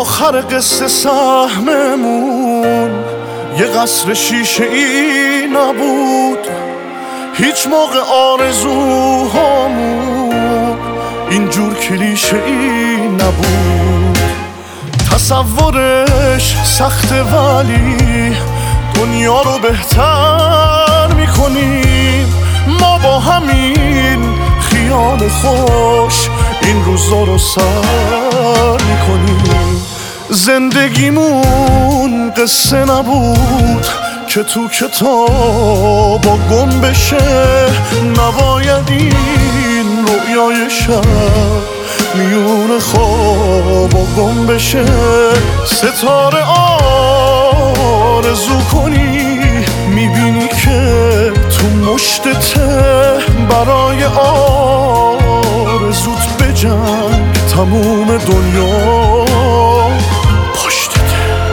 آخر قصه سهممون یه قصر شیشه ای نبود، هیچ موقع آرزوهامون اینجور کلیشه ای نبود. تصورش سخته ولی دنیا رو بهتر میکنیم ما با همین خیال خوش این روزا رو سر میکنیم. زندگیمون قصه نبود که تو کتابا گم بشه، نباید این رویای شب میون خوابا گم بشه. ستاره آرزو کنی میبینی که تو مشتته، برای آرزوت بجنگ تموم دنیا پشتته.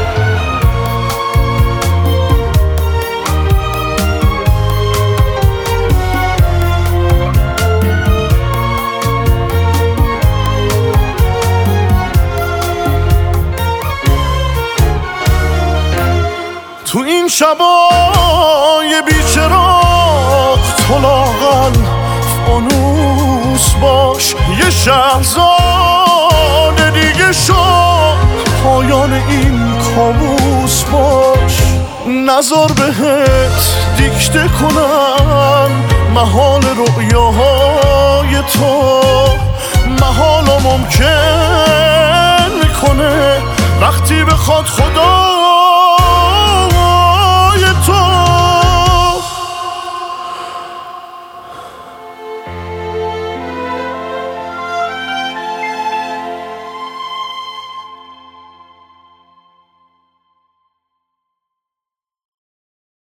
تو این شبای بیچراغ تو لااقل فانوس باش، یه شهرزاد دیگه شد پایان این کابوس باش. نذار بهت دیکته کنم محال رؤیاهای تو، محالا ممکن میکنه وقتی بخواد خدا